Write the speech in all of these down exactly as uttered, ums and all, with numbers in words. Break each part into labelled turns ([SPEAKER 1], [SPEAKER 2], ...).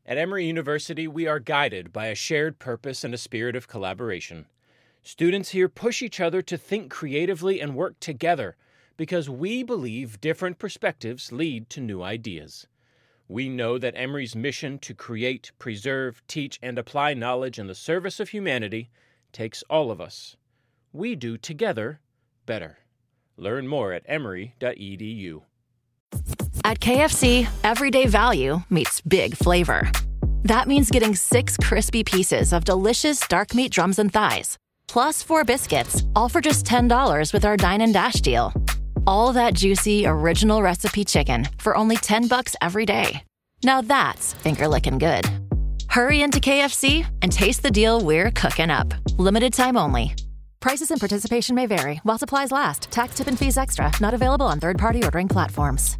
[SPEAKER 1] At Emory University, we are guided by a shared purpose and a spirit of collaboration. Students here push each other to think creatively and work together because we believe different perspectives lead to new ideas. We know that Emory's mission to create, preserve, teach, and apply knowledge in the service of humanity takes all of us. We do together better. Learn more at emory dot e d u.
[SPEAKER 2] At K F C, everyday value meets big flavor. That means getting six crispy pieces of delicious dark meat drums and thighs, plus four biscuits, all for just ten dollars with our Dine and Dash deal. All that juicy, original recipe chicken for only ten bucks every day. Now that's finger-licking good. Hurry into K F C and taste the deal we're cooking up. Limited time only. Prices and participation may vary while supplies last. Tax, tip, and fees extra. Not available on third-party ordering platforms.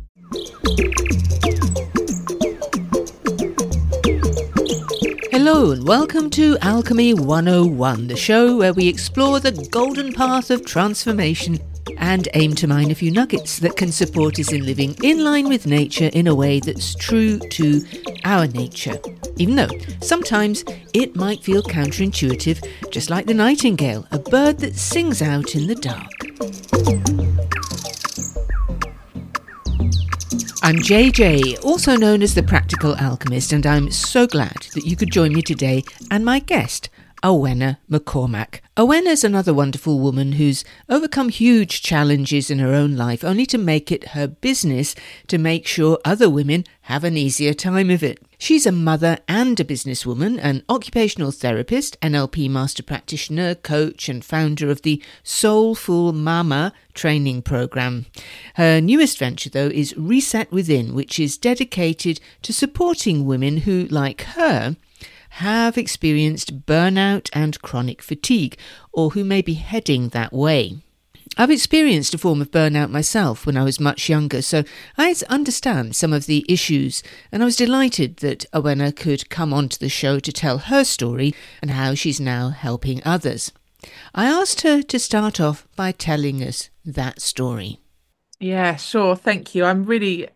[SPEAKER 3] Hello and welcome to Alchemy one oh one, the show where we explore the golden path of transformation and aim to mine a few nuggets that can support us in living in line with nature in a way that's true to our nature. Even though sometimes it might feel counterintuitive, just like the nightingale, a bird that sings out in the dark. I'm J J, also known as the Practical Alchemist, and I'm so glad that you could join me today and my guest, Awenna McCormack. Awenna's another wonderful woman who's overcome huge challenges in her own life, only to make it her business to make sure other women have an easier time of it. She's a mother and a businesswoman, an occupational therapist, N L P master practitioner, coach, and founder of the Soulful Mama training program. Her newest venture, though, is Reset Within, which is dedicated to supporting women who, like her, have experienced burnout and chronic fatigue, or who may be heading that way. I've experienced a form of burnout myself when I was much younger, so I understand some of the issues, and I was delighted that Awenna could come onto the show to tell her story and how she's now helping others. I asked her to start off by telling us that story.
[SPEAKER 4] Yeah, sure. Thank you. I'm really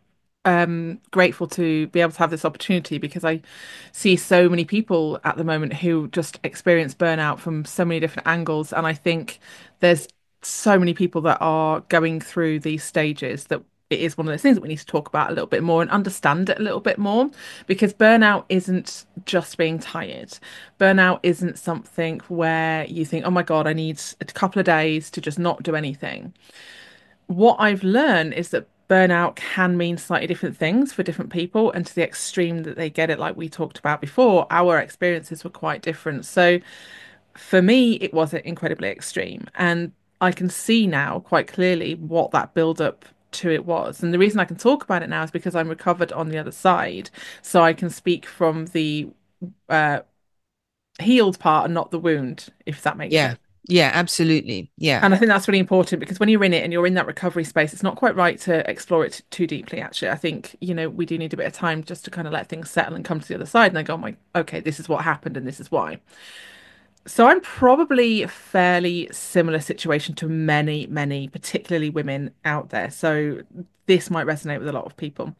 [SPEAKER 4] um, grateful to be able to have this opportunity because I see so many people at the moment who just experience burnout from so many different angles. And I think there's so many people that are going through these stages that it is one of those things that we need to talk about a little bit more and understand it a little bit more, because burnout isn't just being tired. Burnout isn't something where you think, oh my God, I need a couple of days to just not do anything. What I've learned is that burnout can mean slightly different things for different people, and to the extreme that they get it, like we talked about before, our experiences were quite different. So for me, it was incredibly extreme, and I can see now quite clearly what that build up to it was. And the reason I can talk about it now is because I'm recovered on the other side, so I can speak from the uh, healed part and not the wound, if that makes
[SPEAKER 3] Yeah.
[SPEAKER 4] sense.
[SPEAKER 3] Yeah, absolutely. Yeah.
[SPEAKER 4] And I think that's really important, because when you're in it and you're in that recovery space, it's not quite right to explore it too deeply, actually. I think, you know, we do need a bit of time just to kind of let things settle and come to the other side. And I go, oh my, okay, this is what happened and this is why. So I'm probably a fairly similar situation to many, many, particularly women out there. So this might resonate with a lot of people.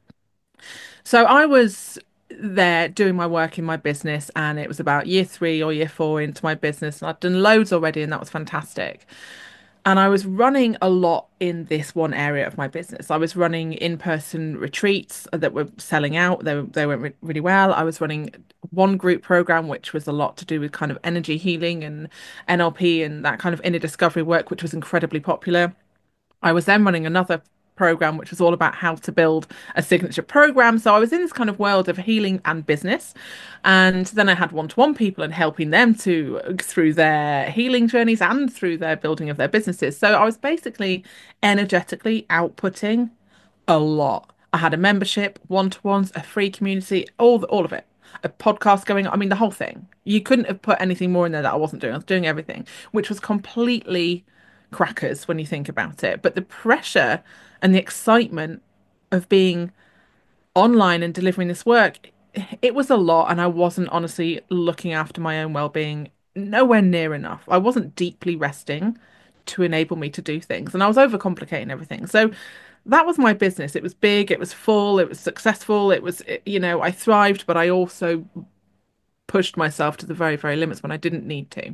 [SPEAKER 4] So I was there doing my work in my business, and it was about year three or year four into my business, and I'd done loads already, and that was fantastic. And I was running a lot in this one area of my business. I was running in-person retreats that were selling out. They, they went re- really well. I was running one group program, which was a lot to do with kind of energy healing and N L P and that kind of inner discovery work, which was incredibly popular. I was then running another program, which was all about how to build a signature program. So I was in this kind of world of healing and business. And then I had one-to-one people and helping them to through their healing journeys and through their building of their businesses. So I was basically energetically outputting a lot. I had a membership, one-to-ones, a free community, all the, all of it. A podcast going on. I mean, the whole thing. You couldn't have put anything more in there that I wasn't doing. I was doing everything, which was completely crackers when you think about it. But the pressure and the excitement of being online and delivering this work, it was a lot. And I wasn't honestly looking after my own well-being nowhere near enough. I wasn't deeply resting to enable me to do things. And I was overcomplicating everything. So that was my business. It was big, it was full, it was successful, it was, you know, I thrived, but I also pushed myself to the very, very limits when I didn't need to.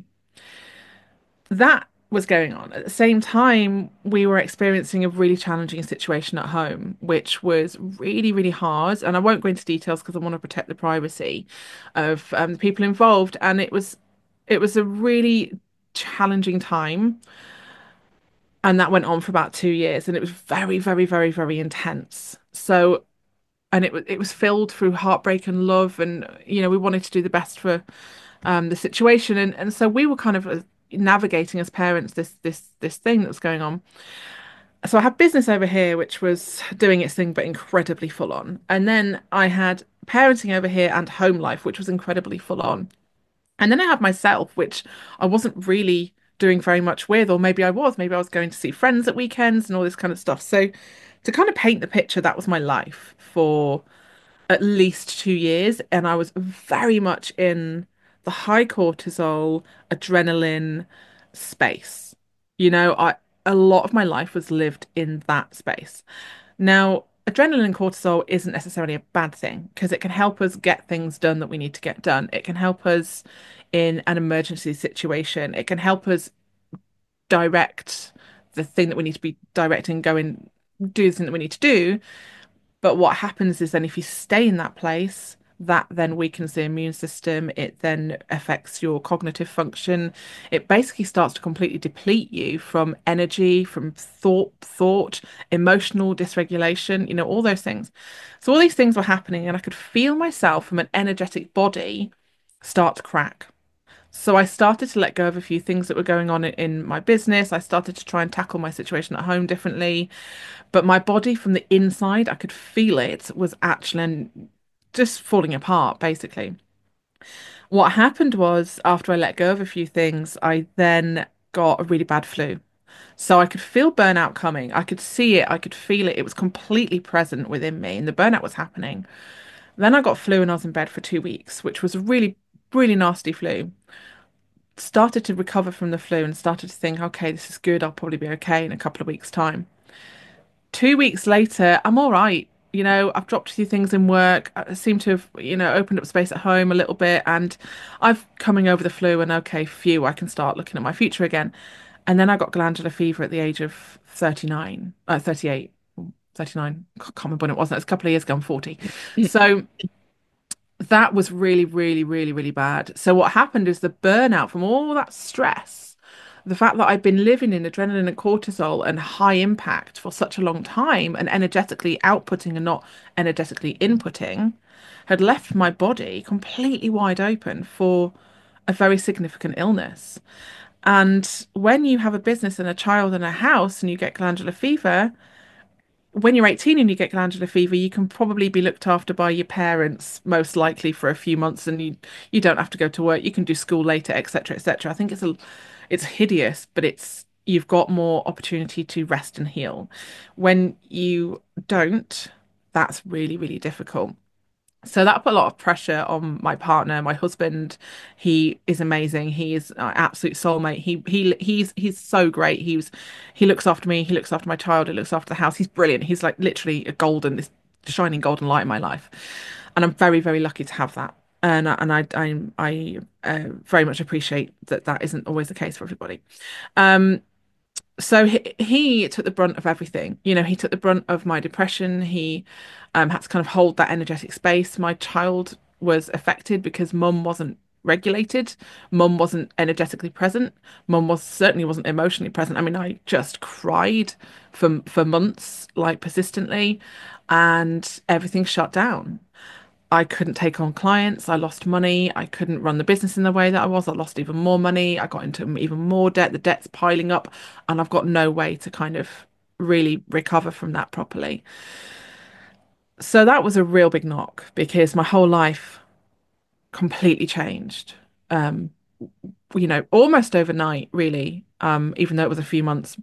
[SPEAKER 4] That was going on. At the same time, we were experiencing a really challenging situation at home, which was really, really hard. And I won't go into details because I want to protect the privacy of um, the people involved. And it was, it was a really challenging time. And that went on for about two years, and it was very, very, very, very intense. So, and it was it was filled through heartbreak and love, and you know we wanted to do the best for um, the situation, and and so we were kind of uh, navigating as parents this this this thing that was going on. So I had business over here, which was doing its thing, but incredibly full on, and then I had parenting over here and home life, which was incredibly full on. And then I had myself, which I wasn't really doing very much with, or maybe I was, maybe I was going to see friends at weekends and all this kind of stuff. So to kind of paint the picture, that was my life for at least two years. And I was very much in the high cortisol, adrenaline space. You know, I a lot of my life was lived in that space. Now, adrenaline and cortisol isn't necessarily a bad thing because it can help us get things done that we need to get done. It can help us in an emergency situation. It can help us direct the thing that we need to be directing, go and do the thing that we need to do. But what happens is then if you stay in that place, that then weakens the immune system. It then affects your cognitive function. It basically starts to completely deplete you from energy, from thought, thought, emotional dysregulation, you know, all those things. So all these things were happening, and I could feel myself from an energetic body start to crack. So I started to let go of a few things that were going on in my business. I started to try and tackle my situation at home differently. But my body from the inside, I could feel it was actually just falling apart, basically. What happened was after I let go of a few things, I then got a really bad flu. So I could feel burnout coming. I could see it. I could feel it. It was completely present within me, and the burnout was happening. Then I got flu and I was in bed for two weeks, which was a really, really nasty flu. Started to recover from the flu and started to think, okay, this is good. I'll probably be okay in a couple of weeks' time. Two weeks later, I'm all right. You know, I've dropped a few things in work. I seem to have, you know, opened up space at home a little bit, and I've coming over the flu and okay, phew, I can start looking at my future again. And then I got glandular fever at the age of thirty-nine, uh, thirty-eight, thirty-nine. I can't remember when it was. That's a couple of years ago. I'm forty. So that was really, really, really, really bad. So what happened is the burnout from all that stress, the fact that I'd been living in adrenaline and cortisol and high impact for such a long time and energetically outputting and not energetically inputting, had left my body completely wide open for a very significant illness. And when you have a business and a child and a house and you get glandular fever, when you're eighteen and you get glandular fever, you can probably be looked after by your parents, most likely for a few months, and you you don't have to go to work. You can do school later, et cetera, et cetera. I think it's a it's hideous, but it's you've got more opportunity to rest and heal. When you don't, that's really, really difficult. So that put a lot of pressure on my partner, my husband. He is amazing. He is an absolute soulmate. He he he's he's so great. He was he looks after me. He looks after my child. He looks after the house. He's brilliant. He's like literally a golden, this shining golden light in my life, and I'm very very lucky to have that. And I- and I I I uh, very much appreciate that that isn't always the case for everybody. Um, so he, he took the brunt of everything. You know, he took the brunt of my depression. He um, had to kind of hold that energetic space. My child was affected because mum wasn't regulated. Mum wasn't energetically present. Mum was certainly wasn't emotionally present. I mean, I just cried for for months, like persistently, and everything shut down. I couldn't take on clients. I lost money. I couldn't run the business in the way that I was. I lost even more money. I got into even more debt. The debt's piling up, and I've got no way to kind of really recover from that properly. So that was a real big knock because my whole life completely changed. Um, you know, almost overnight, really, um, even though it was a few months.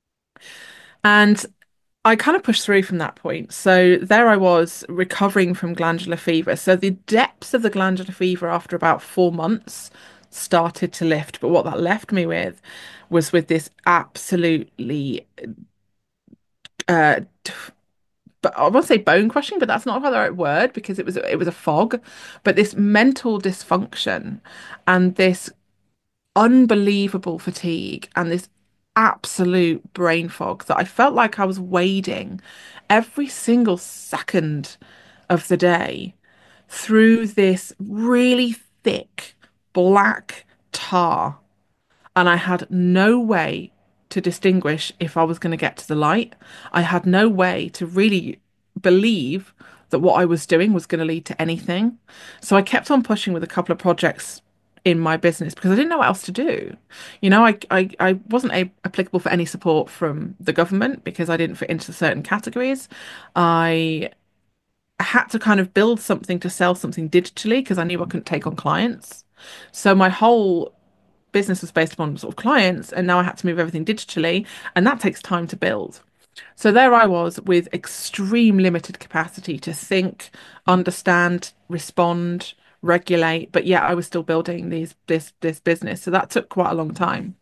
[SPEAKER 4] And I kind of pushed through from that point. So there I was recovering from glandular fever. So the depths of the glandular fever after about four months started to lift. But what that left me with was with this absolutely uh, but I won't say bone crushing, but that's not the right word because it was it was a fog, but this mental dysfunction and this unbelievable fatigue and this absolute brain fog that I felt like I was wading every single second of the day through this really thick black tar, and I had no way to distinguish if I was going to get to the light. I had no way to really believe that what I was doing was going to lead to anything. So I kept on pushing with a couple of projects in my business because I didn't know what else to do. You know, I I, I wasn't a, applicable for any support from the government because I didn't fit into certain categories. I had to kind of build something to sell something digitally because I knew I couldn't take on clients. So my whole business was based upon sort of clients, and now I had to move everything digitally, and that takes time to build. So there I was with extreme limited capacity to think, understand, respond, regulate, but yet I was still building these this this business. So that took quite a long time.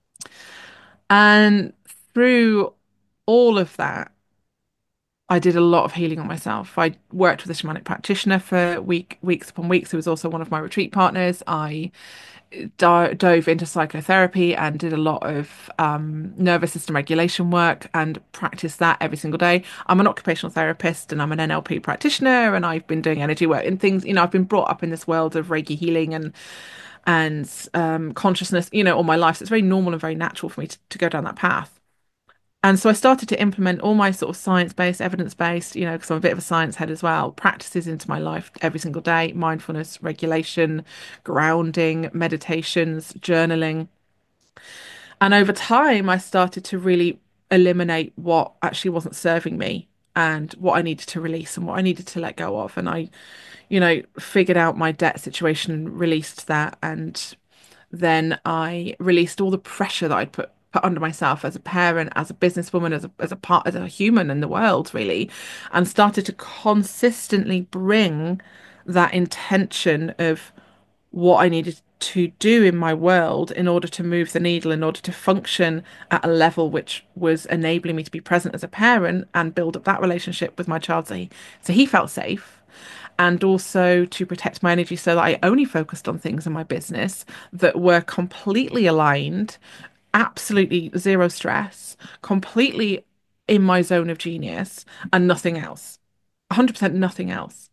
[SPEAKER 4] And through all of that, I did a lot of healing on myself. I worked with a shamanic practitioner for week weeks upon weeks, who was also one of my retreat partners. I do dove into psychotherapy and did a lot of um, nervous system regulation work and practiced that every single day. I'm an occupational therapist and I'm an N L P practitioner, and I've been doing energy work and things. You know, I've been brought up in this world of Reiki healing and and um, consciousness, you know, all my life. So it's very normal and very natural for me to, to go down that path. And so I started to implement all my sort of science-based, evidence-based, you know, because I'm a bit of a science head as well, practices into my life every single day: mindfulness, regulation, grounding, meditations, journaling. And over time, I started to really eliminate what actually wasn't serving me and what I needed to release and what I needed to let go of. And I, you know, figured out my debt situation and released that. And then I released all the pressure that I'd put put under myself as a parent, as a businesswoman, as a as a part, as a human in the world, really, and started to consistently bring that intention of what I needed to do in my world in order to move the needle, in order to function at a level which was enabling me to be present as a parent and build up that relationship with my child so he, so he felt safe, and also to protect my energy so that I only focused on things in my business that were completely aligned, absolutely zero stress, completely in my zone of genius, and nothing else. one hundred percent nothing else.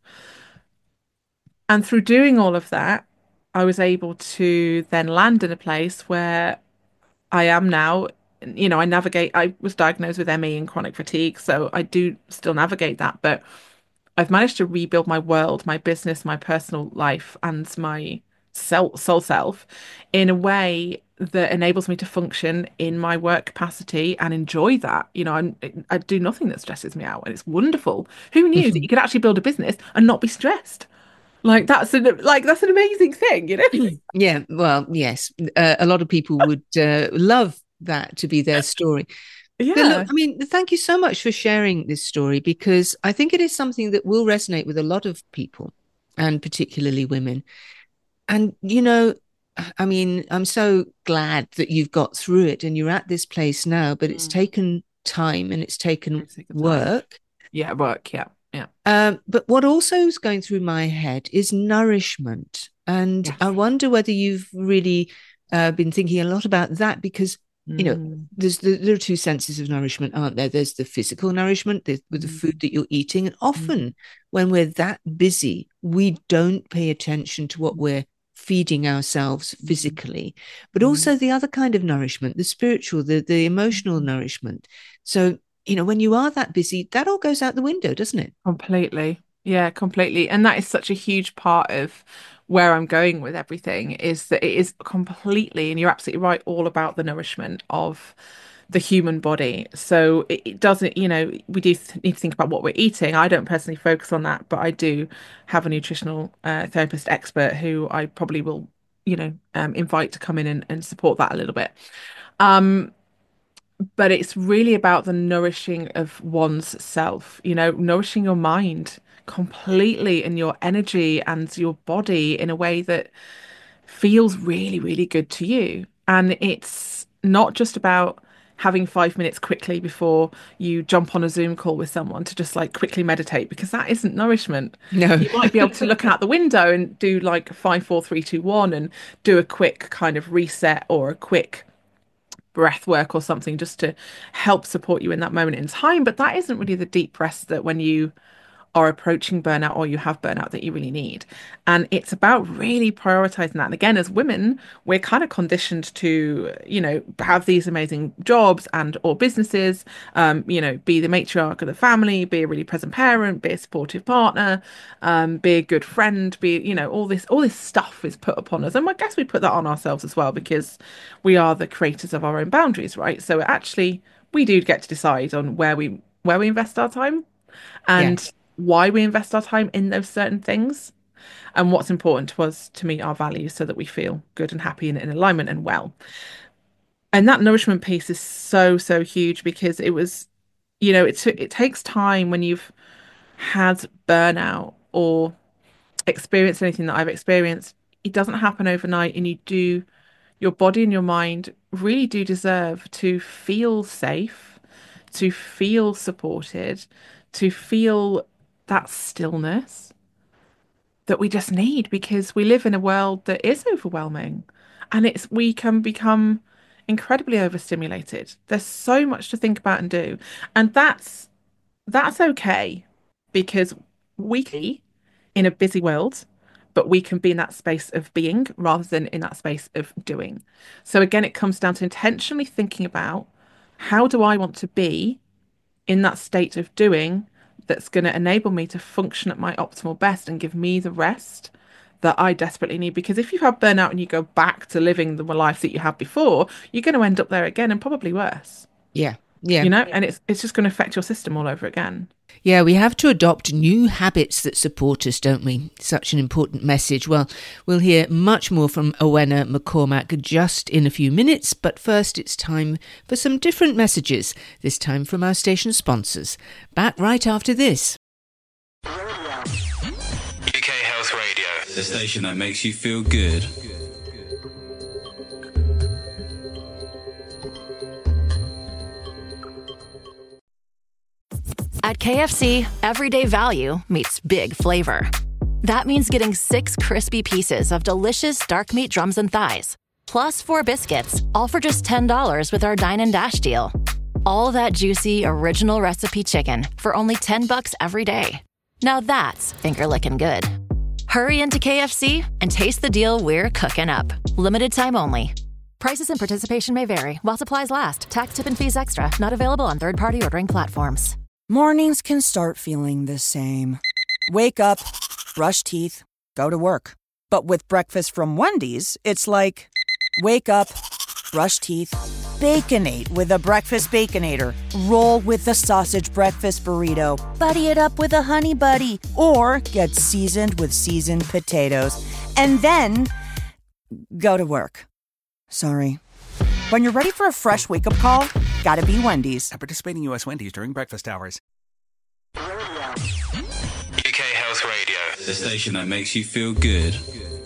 [SPEAKER 4] And through doing all of that, I was able to then land in a place where I am now. You know, I navigate, I was diagnosed with M E and chronic fatigue, so I do still navigate that, but I've managed to rebuild my world, my business, my personal life, and my soul, soul self in a way that enables me to function in my work capacity and enjoy that. You know, I'm, I do nothing that stresses me out, and it's wonderful. Who knew that you could actually build a business and not be stressed? Like that's an like that's an amazing thing, you know?
[SPEAKER 3] Yeah, well, yes, uh, a lot of people would uh, love that to be their story. But look,
[SPEAKER 4] Yeah.
[SPEAKER 3] I mean, thank you so much for sharing this story, because I think it is something that will resonate with a lot of people, and particularly women. And, you know, I mean, I'm so glad that you've got through it and you're at this place now, but it's
[SPEAKER 4] Mm.
[SPEAKER 3] taken time and it's taken
[SPEAKER 4] Very sick of time.
[SPEAKER 3] work.
[SPEAKER 4] Yeah, work. Yeah, yeah.
[SPEAKER 3] Um, but what also is going through my head is nourishment. And
[SPEAKER 4] Yes.
[SPEAKER 3] I wonder whether you've really uh, been thinking a lot about that, because, you know,
[SPEAKER 4] Mm.
[SPEAKER 3] there's the, there are two senses of nourishment, aren't there? There's the physical nourishment with the
[SPEAKER 4] Mm.
[SPEAKER 3] food that you're eating. And often
[SPEAKER 4] Mm.
[SPEAKER 3] when we're that busy, we don't pay attention to what we're feeding ourselves physically, but
[SPEAKER 4] Mm.
[SPEAKER 3] also the other kind of nourishment, the spiritual, the, the emotional nourishment. So, you know, when you are that busy, that all goes out the window, doesn't it?
[SPEAKER 4] Completely. Yeah, completely. And that is such a huge part of where I'm going with everything, is that it is completely, and you're absolutely right, all about the nourishment of the human body. So it, it doesn't, you know, we do th need to think about what we're eating. I don't personally focus on that, but I do have a nutritional uh, therapist expert who I probably will, you know, um, invite to come in and, and support that a little bit. Um, but it's really about the nourishing of one's self, you know, nourishing your mind completely and your energy and your body in a way that feels really, really good to you. And it's not just about having five minutes quickly before you jump on a Zoom call with someone to just like quickly meditate, because that isn't nourishment.
[SPEAKER 3] No.
[SPEAKER 4] You might be able to look out the window and do like five, four, three, two, one and do a quick kind of reset or a quick breath work or something just to help support you in that moment in time. But that isn't really the deep rest that when you are approaching burnout or you have burnout that you really need. And it's about really prioritizing that. And again, as women, we're kind of conditioned to, you know, have these amazing jobs and or businesses, um, you know, be the matriarch of the family, be a really present parent, be a supportive partner, um, be a good friend, be, you know, all this, all this stuff is put upon us. And I guess we put that on ourselves as well, because we are the creators of our own boundaries, right? So actually, we do get to decide on where we where we invest our time. And
[SPEAKER 3] Yes.
[SPEAKER 4] why we invest our time in those certain things and what's important to us to meet our values so that we feel good and happy and in alignment and well. And that nourishment piece is so, so huge, because it was, you know, it, it takes time when you've had burnout or experienced anything that I've experienced. It doesn't happen overnight, and you do, your body and your mind really do deserve to feel safe, to feel supported, to feel that stillness that we just need, because we live in a world that is overwhelming, and it's we can become incredibly overstimulated. There's so much to think about and do, and that's that's okay, because we can be in a busy world, but we can be in that space of being rather than in that space of doing. So again, it comes down to intentionally thinking about, how do I want to be in that state of doing that's going to enable me to function at my optimal best and give me the rest that I desperately need. Because if you have burnout and you go back to living the life that you had before, you're going to end up there again, and probably worse.
[SPEAKER 3] Yeah. Yeah.
[SPEAKER 4] You know, and it's it's just going to affect your system all over again.
[SPEAKER 3] Yeah, we have to adopt new habits that support us, don't we? Such an important message. Well, we'll hear much more from Owena McCormack just in a few minutes, but first it's time for some different messages, this time from our station sponsors. Back right after this.
[SPEAKER 5] U K Health Radio, the station that makes you feel good.
[SPEAKER 2] At K F C, everyday value meets big flavor. That means getting six crispy pieces of delicious dark meat drums and thighs, plus four biscuits, all for just ten dollars with our Dine and Dash deal. All that juicy, original recipe chicken for only ten bucks every day. Now that's finger-licking good. Hurry into K F C and taste the deal we're cooking up. Limited time only. Prices and participation may vary while supplies last. Tax, tip, and fees extra. Not available on third-party ordering platforms.
[SPEAKER 6] Mornings can start feeling the same. Wake up, brush teeth, go to work. But with breakfast from Wendy's, it's like, wake up, brush teeth, Baconate with a Breakfast Baconator. Roll with the Sausage Breakfast Burrito. Buddy it up with a Honey Buddy. Or get seasoned with seasoned potatoes. And then, go to work. Sorry. When you're ready for a fresh wake-up call, gotta be Wendy's.
[SPEAKER 7] At participating U S Wendy's during breakfast hours.
[SPEAKER 5] U K Health Radio, the station that makes you feel good.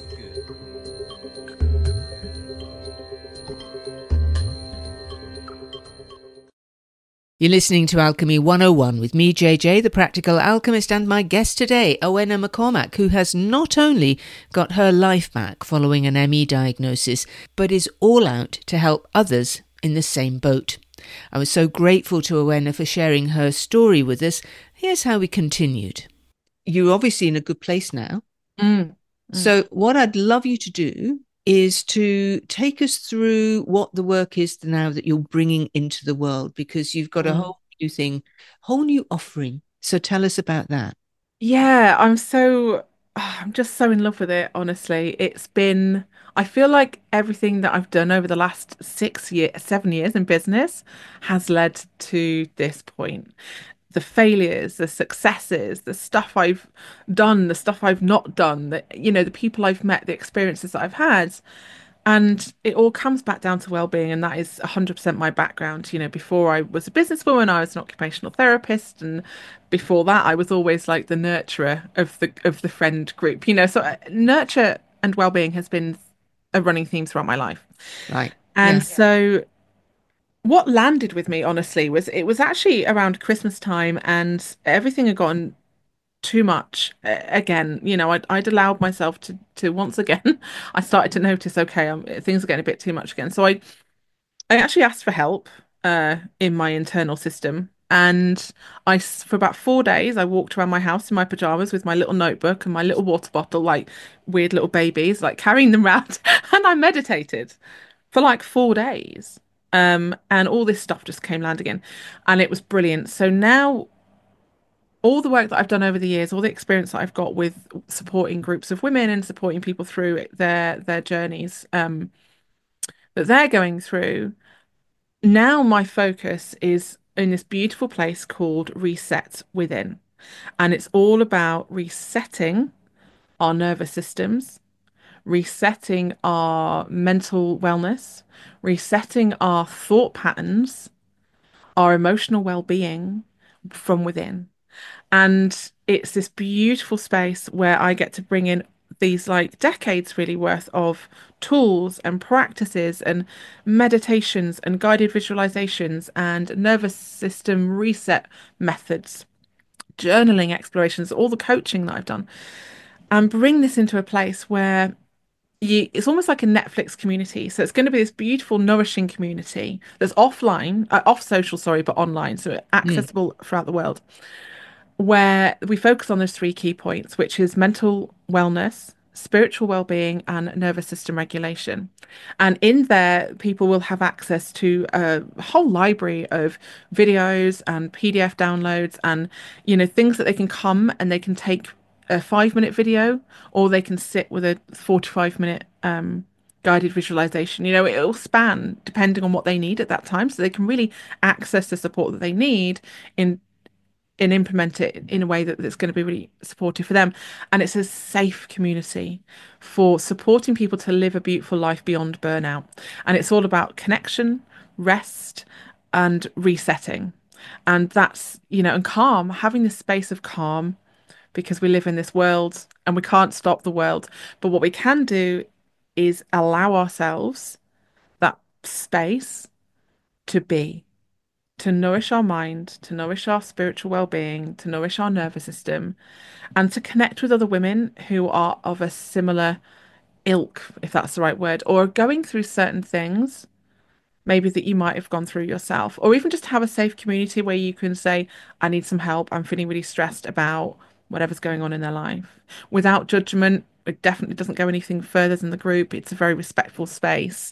[SPEAKER 3] You're listening to Alchemy one oh one with me, J J, the Practical Alchemist, and my guest today, Owena McCormack, who has not only got her life back following an M E diagnosis, but is all out to help others in the same boat. I was so grateful to Owena for sharing her story with us. Here's how we continued. You're obviously in a good place now.
[SPEAKER 4] Mm. Mm.
[SPEAKER 3] So what I'd love you to do is to take us through what the work is now that you're bringing into the world, because you've got a
[SPEAKER 4] Mm.
[SPEAKER 3] whole new thing, whole new offering. So tell us about that.
[SPEAKER 4] Yeah, I'm so, I'm just so in love with it, honestly. It's been, I feel like everything that I've done over the last six years, seven years in business has led to this point. The failures, the successes, the stuff I've done, the stuff I've not done, the, you know, the people I've met, the experiences that I've had. And it all comes back down to well-being, and that is one hundred percent my background. You know, before I was a businesswoman, I was an occupational therapist, and before that, I was always like the nurturer of the of the friend group. You know, so uh, nurture and well-being has been a running theme throughout my life.
[SPEAKER 3] Right.
[SPEAKER 4] And
[SPEAKER 3] Yeah.
[SPEAKER 4] so what landed with me, honestly, was it was actually around Christmas time and everything had gotten too much. A- Again, you know, I'd, I'd allowed myself to, to once again, I started to notice, okay, um, things are getting a bit too much again. So I, I actually asked for help uh, in my internal system. And I, s- for about four days, I walked around my house in my pajamas with my little notebook and my little water bottle, like weird little babies, like carrying them around. And I meditated for like four days. Um, and all this stuff just came landing in, and it was brilliant. So now all the work that I've done over the years, all the experience that I've got with supporting groups of women and supporting people through their their journeys um, that they're going through, now my focus is in this beautiful place called Reset Within. And it's all about resetting our nervous systems, resetting our mental wellness, resetting our thought patterns, our emotional well-being from within. And it's this beautiful space where I get to bring in these like decades really worth of tools and practices and meditations and guided visualizations and nervous system reset methods, journaling explorations, all the coaching that I've done, and bring this into a place where you, it's almost like a Netflix community. So it's going to be this beautiful, nourishing community that's offline, uh, off social, sorry, but online, so
[SPEAKER 3] Mm.
[SPEAKER 4] accessible throughout the world, where we focus on those three key points, which is mental wellness, spiritual well-being, and nervous system regulation. And in there, people will have access to a whole library of videos and P D F downloads and, you know, things that they can come and they can take a five minute video or they can sit with a forty-five minute um guided visualization. You know, it'll span depending on what they need at that time. So they can really access the support that they need in and implement it in a way that, that's going to be really supportive for them. And it's a safe community for supporting people to live a beautiful life beyond burnout. And it's all about connection, rest, and resetting. And that's, you know, and calm, having this space of calm because we live in this world and we can't stop the world. But what we can do is allow ourselves that space to be, to nourish our mind, to nourish our spiritual well-being, to nourish our nervous system, and to connect with other women who are of a similar ilk, if that's the right word, or are going through certain things, maybe that you might have gone through yourself, or even just have a safe community where you can say, I need some help. I'm feeling really stressed about whatever's going on in their life without judgment. It definitely doesn't go anything further than the group. It's a very respectful space.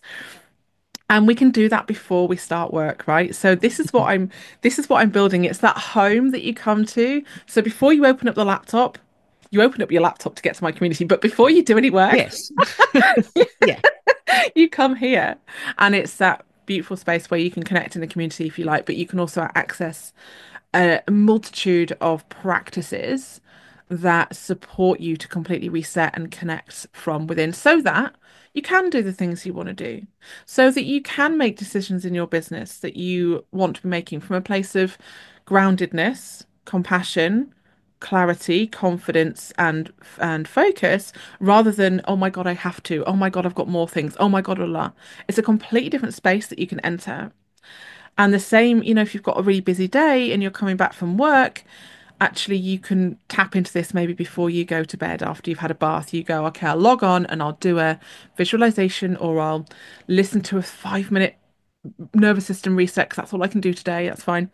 [SPEAKER 4] And we can do that before we start work, right? So this is what I'm this is what I'm building. It's that home that you come to. So before you open up the laptop, you open up your laptop to get to my community, but before you do any work,
[SPEAKER 3] Yes. Yeah.
[SPEAKER 4] you come here. And it's that beautiful space where you can connect in the community if you like, but you can also access a multitude of practices that support you to completely reset and connect from within so that you can do the things you want to do, so that you can make decisions in your business that you want to be making from a place of groundedness, compassion, clarity, confidence, and and focus, rather than, oh my God, I have to, oh my God, I've got more things, oh my God, Allah. It's a completely different space that you can enter. And the same, you know, if you've got a really busy day and you're coming back from work, actually you can tap into this maybe before you go to bed, after you've had a bath. You go, okay, I'll log on and I'll do a visualization or I'll listen to a five minute nervous system reset because that's all I can do today. That's fine.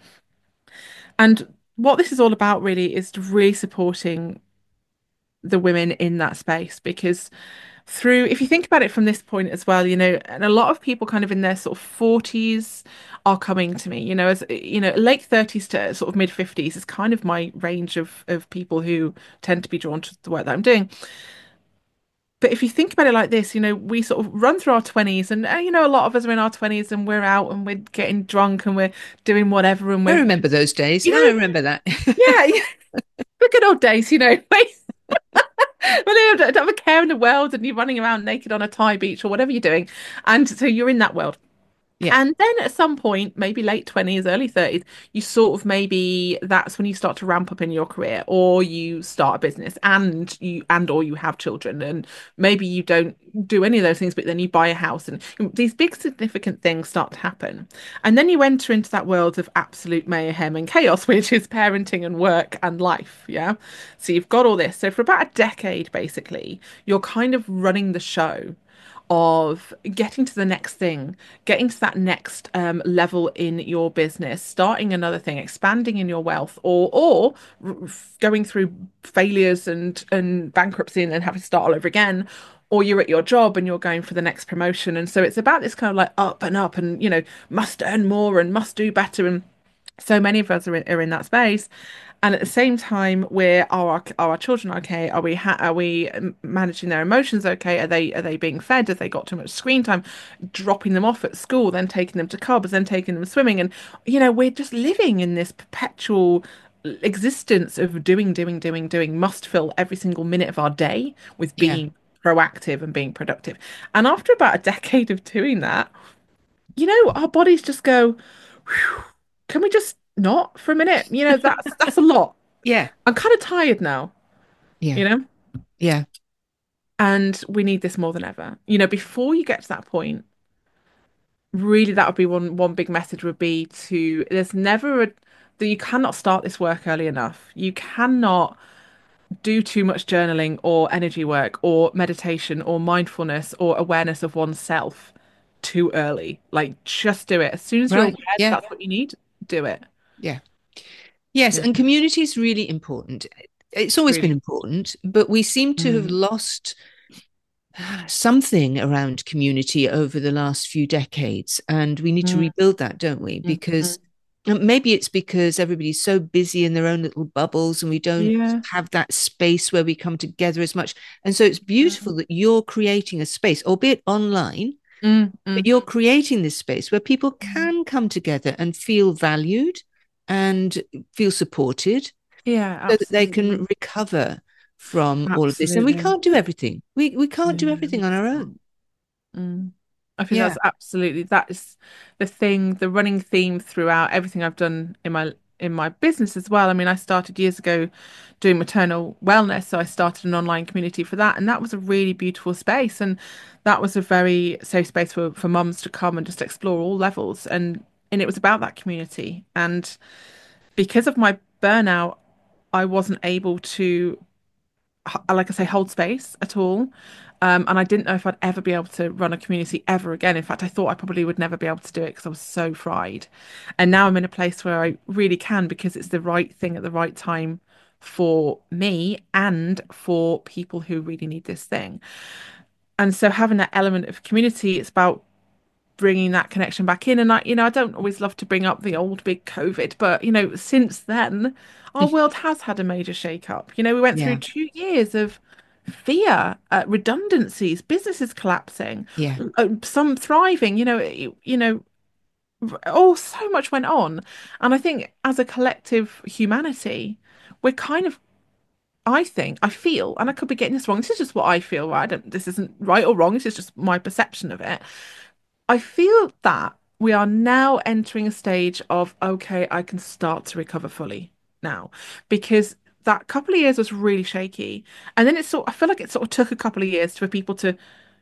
[SPEAKER 4] And what this is all about really is really supporting the women in that space, because through, if you think about it from this point as well, you know, and a lot of people kind of in their sort of forties are coming to me, you know, as you know, late thirties to sort of mid fifties is kind of my range of of people who tend to be drawn to the work that I'm doing. But if you think about it like this, you know, we sort of run through our twenties and, uh, you know, a lot of us are in our twenties and we're out and we're getting drunk and we're doing whatever and
[SPEAKER 3] I
[SPEAKER 4] we're,
[SPEAKER 3] remember those days.
[SPEAKER 4] you
[SPEAKER 3] Yeah,
[SPEAKER 4] know,
[SPEAKER 3] I remember that.
[SPEAKER 4] yeah, yeah, the good old days, you know. Well, you don't have a care in the world and you're running around naked on a Thai beach or whatever you're doing. And so you're in that world.
[SPEAKER 3] Yeah.
[SPEAKER 4] And then at some point, maybe late twenties, early thirties, you sort of maybe that's when you start to ramp up in your career, or you start a business and you and or you have children, and maybe you don't do any of those things, but then you buy a house, and these big significant things start to happen. And then you enter into that world of absolute mayhem and chaos, which is parenting and work and life. Yeah. So you've got all this. So for about a decade, basically, you're kind of running the show of getting to the next thing, getting to that next um, level in your business, starting another thing, expanding in your wealth, or or going through failures and and bankruptcy and then having to start all over again, or you're at your job and you're going for the next promotion. And so it's about this kind of like up and up and, you know, must earn more and must do better. And so many of us are in, are in that space. And at the same time, we're are our, are our children okay? Are we ha are we managing their emotions okay? Are they are they being fed? Have they got too much screen time? Dropping them off at school, then taking them to clubs, then taking them swimming, and you know we're just living in this perpetual existence of doing, doing, doing, doing. Must fill every single minute of our day with being yeah. proactive and being productive. And after about a decade of doing that, you know, our bodies just go, whew, can we just not for a minute? You know, that's that's a lot.
[SPEAKER 3] Yeah.
[SPEAKER 4] I'm kind of tired now.
[SPEAKER 3] Yeah.
[SPEAKER 4] You know?
[SPEAKER 3] Yeah.
[SPEAKER 4] And we need this more than ever. You know, before you get to that point, really that would be one one big message would be to there's never a that you cannot start this work early enough. You cannot do too much journaling or energy work or meditation or mindfulness or awareness of oneself too early. Like just do it. As soon as right. you're aware
[SPEAKER 3] yeah.
[SPEAKER 4] that's what you need, do it.
[SPEAKER 3] Yeah. Yes, yeah. And community is really important. It's always really. been important, but we seem to mm. have lost something around community over the last few decades, and we need mm. to rebuild that, don't we? Because mm-hmm. maybe it's because everybody's so busy in their own little bubbles and we don't yeah. have that space where we come together as much. And so it's beautiful mm. that you're creating a space, albeit online, mm. but you're creating this space where people can come together and feel valued and feel supported,
[SPEAKER 4] yeah,
[SPEAKER 3] absolutely. So that they can recover from absolutely. all of this. And we can't do everything. We we can't yeah. do everything on our own.
[SPEAKER 4] Mm. I think yeah. that's absolutely that is the thing, the running theme throughout everything I've done in my in my business as well. I mean, I started years ago doing maternal wellness, so I started an online community for that, and that was a really beautiful space, and that was a very safe space for for mums to come and just explore all levels, and and it was about that community. And because of my burnout, I wasn't able to, like I say, hold space at all. Um, and I didn't know if I'd ever be able to run a community ever again. In fact, I thought I probably would never be able to do it because I was so fried. And now I'm in a place where I really can, because it's the right thing at the right time for me and for people who really need this thing. And so having that element of community, it's about bringing that connection back in. And I, you know, I don't always love to bring up the old big COVID, but, you know, since then, our world has had a major shake-up. You know, we went yeah. through two years of fear, uh, redundancies, businesses collapsing,
[SPEAKER 3] yeah,
[SPEAKER 4] uh, some thriving, you know, you, you know, oh, so much went on. And I think as a collective humanity, we're kind of, I think, I feel, and I could be getting this wrong, this is just what I feel, right? I don't, this isn't right or wrong, this is just my perception of it. I feel that we are now entering a stage of, okay, I can start to recover fully now, because that couple of years was really shaky. And then it's sort I feel like it sort of took a couple of years for people to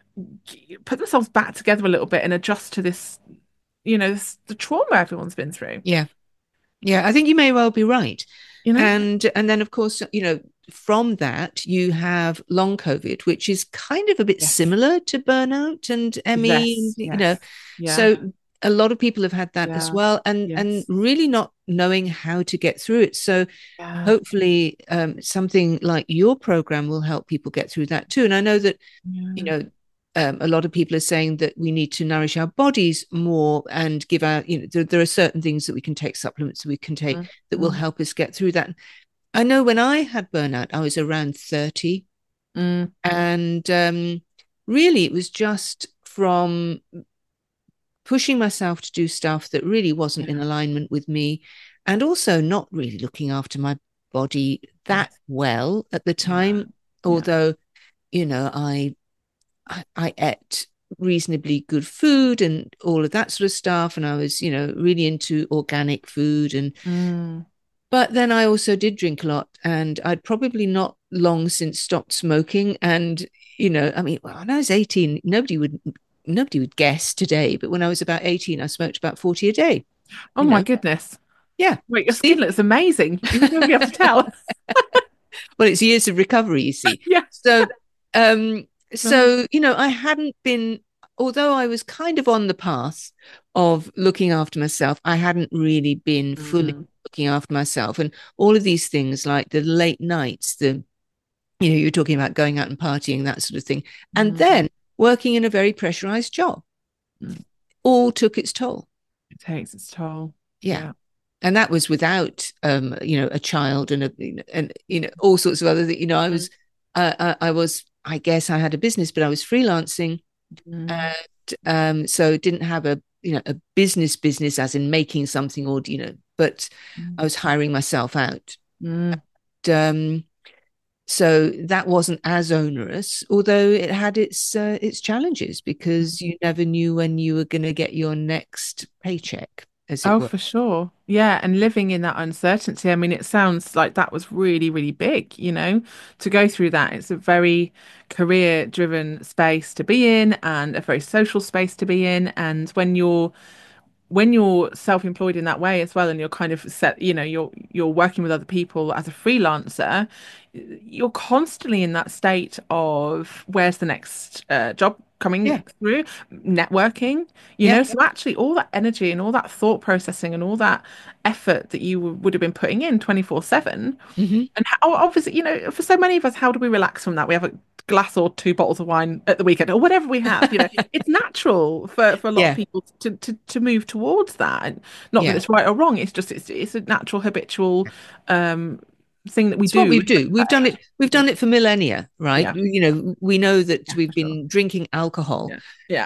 [SPEAKER 4] put themselves back together a little bit and adjust to this, you know, this, the trauma everyone's been through.
[SPEAKER 3] Yeah. Yeah, I think you may well be right.
[SPEAKER 4] You know?
[SPEAKER 3] And and then, of course, you know, from that, you have long COVID, which is kind of a bit yes. similar to burnout and M E,
[SPEAKER 4] yes,
[SPEAKER 3] you
[SPEAKER 4] yes.
[SPEAKER 3] know.
[SPEAKER 4] Yeah.
[SPEAKER 3] So a lot of people have had that
[SPEAKER 4] yeah.
[SPEAKER 3] as well, and
[SPEAKER 4] yes.
[SPEAKER 3] and really not knowing how to get through it. So
[SPEAKER 4] yeah.
[SPEAKER 3] hopefully um, something like your program will help people get through that too. And I know that,
[SPEAKER 4] yeah.
[SPEAKER 3] you know, um, a lot of people are saying that we need to nourish our bodies more and give our, you know, there, there are certain things that we can take, supplements that we can take mm. that will help us get through that. I know when I had burnout, I was around thirty.
[SPEAKER 4] Mm.
[SPEAKER 3] And um, really, it was just from pushing myself to do stuff that really wasn't yeah. in alignment with me, and also not really looking after my body that yes. well at the time. Yeah. Although, yeah. you know, I, I I ate reasonably good food and all of that sort of stuff. And I was, you know, really into organic food. And
[SPEAKER 4] Mm.
[SPEAKER 3] but then I also did drink a lot, and I'd probably not long since stopped smoking. And, you know, I mean, when I was eighteen, nobody would nobody would guess today, but when I was about eighteen, I smoked about forty a day,
[SPEAKER 4] Oh
[SPEAKER 3] you
[SPEAKER 4] my
[SPEAKER 3] know.
[SPEAKER 4] goodness.
[SPEAKER 3] Yeah.
[SPEAKER 4] Wait, your
[SPEAKER 3] See?
[SPEAKER 4] skin looks amazing. You wouldn't be able to tell.
[SPEAKER 3] Well, it's years of recovery, you see.
[SPEAKER 4] Yeah.
[SPEAKER 3] So, um, so, you know, I hadn't been, although I was kind of on the path of looking after myself, I hadn't really been fully
[SPEAKER 4] Mm.
[SPEAKER 3] looking after myself. And all of these things like the late nights, the, you know, you're talking about going out and partying, that sort of thing. And
[SPEAKER 4] Mm.
[SPEAKER 3] then working in a very pressurized job,
[SPEAKER 4] Mm.
[SPEAKER 3] all took its toll.
[SPEAKER 4] It takes its toll.
[SPEAKER 3] Yeah.
[SPEAKER 4] Yeah.
[SPEAKER 3] And that was without, um, you know, a child and a, and you know, all sorts of other things. You know, I was, uh, I, I was, I guess I had a business, but I was freelancing,
[SPEAKER 4] Mm.
[SPEAKER 3] and um, so didn't have a, you know, a business business as in making something, or you know, but I was hiring myself out.
[SPEAKER 4] Mm.
[SPEAKER 3] And, um, so that wasn't as onerous, although it had its uh, its challenges, because you never knew when you were going to get your next paycheck, as it
[SPEAKER 4] Oh,
[SPEAKER 3] were.
[SPEAKER 4] for sure. Yeah. And living in that uncertainty. I mean, it sounds like that was really, really big, you know, to go through that. It's a very career driven space to be in and a very social space to be in. And when you're when you're self-employed in that way as well, and you're kind of set, you know, you're you're working with other people as a freelancer, you're constantly in that state of where's the next uh, job
[SPEAKER 3] Yeah,
[SPEAKER 4] coming through, networking, you
[SPEAKER 3] yeah,
[SPEAKER 4] know. So actually all that energy and all that thought processing and all that effort that you would have been putting in twenty-four seven,
[SPEAKER 3] hmm
[SPEAKER 4] and how, obviously, you know, for so many of us, how do we relax from that? We have a glass or two bottles of wine at the weekend or whatever we have, you know. It's natural for, for a lot of
[SPEAKER 3] yeah,
[SPEAKER 4] people to, to, to move towards that. And not that
[SPEAKER 3] yeah.
[SPEAKER 4] it's right or wrong, it's just it's it's a natural habitual um thing that we
[SPEAKER 3] It's what
[SPEAKER 4] do.
[SPEAKER 3] we do. We've done it. We've done it for millennia, right?
[SPEAKER 4] Yeah,
[SPEAKER 3] You know, we know that
[SPEAKER 4] yeah,
[SPEAKER 3] we've
[SPEAKER 4] for sure.
[SPEAKER 3] been drinking alcohol,
[SPEAKER 4] Yeah. Yeah.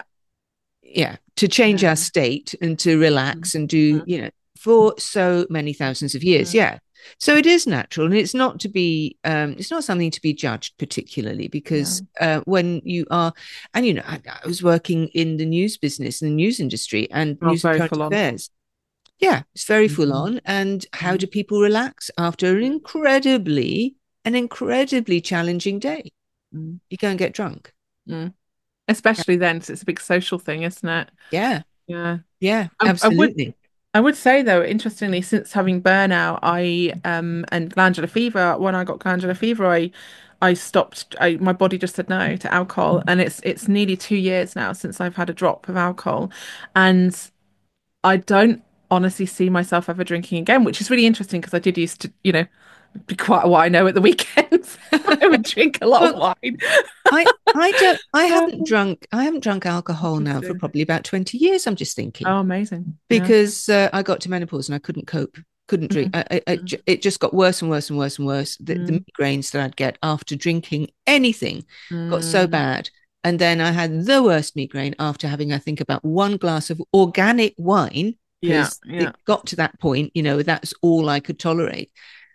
[SPEAKER 3] yeah, to change our
[SPEAKER 4] Yeah.
[SPEAKER 3] state and to relax and do,
[SPEAKER 4] Mm,
[SPEAKER 3] you know, for so many thousands of years.
[SPEAKER 4] mm,
[SPEAKER 3] Yeah. So it is natural, and it's not to be, um, it's not something to be judged particularly,
[SPEAKER 4] yeah.
[SPEAKER 3] because uh, when you are, and you know, I, I was working in the news business, in the news industry, and
[SPEAKER 4] Oh,
[SPEAKER 3] news and
[SPEAKER 4] very
[SPEAKER 3] current
[SPEAKER 4] full on.
[SPEAKER 3] affairs. Yeah, it's very full
[SPEAKER 4] Mm,
[SPEAKER 3] on. And how
[SPEAKER 4] mm,
[SPEAKER 3] do people relax after an incredibly, an incredibly challenging day?
[SPEAKER 4] mm,
[SPEAKER 3] You go and get drunk.
[SPEAKER 4] mm. Especially then, 'cause it's a big social thing, isn't it?
[SPEAKER 3] Yeah,
[SPEAKER 4] Yeah.
[SPEAKER 3] yeah,
[SPEAKER 4] I, I would
[SPEAKER 3] absolutely.
[SPEAKER 4] I would say though, interestingly, since having burnout, I um and glandular fever, when I got glandular fever, I I stopped. I my body just said no to alcohol, and it's it's nearly two years now since I've had a drop of alcohol, and I don't honestly see myself ever drinking again, which is really interesting because I did used to, you know, be quite a wino at the weekends. I would drink a lot of
[SPEAKER 3] Well,
[SPEAKER 4] wine.
[SPEAKER 3] I I don't I haven't
[SPEAKER 4] Um,
[SPEAKER 3] drunk I haven't drunk alcohol now for
[SPEAKER 4] Interesting.
[SPEAKER 3] probably about twenty years, I'm just thinking.
[SPEAKER 4] Oh, amazing. Yeah.
[SPEAKER 3] Because uh, I got to menopause and I couldn't cope, couldn't drink.
[SPEAKER 4] Mm,
[SPEAKER 3] I, I, I-
[SPEAKER 4] mm,
[SPEAKER 3] it just got worse and worse and worse and worse. The, the
[SPEAKER 4] mm,
[SPEAKER 3] migraines that I'd get after drinking anything got so
[SPEAKER 4] mm.
[SPEAKER 3] bad. And then I had the worst migraine after having, I think, about one glass of organic wine,
[SPEAKER 4] Yeah,
[SPEAKER 3] because
[SPEAKER 4] yeah.
[SPEAKER 3] it got to that point, you know, that's all I could tolerate.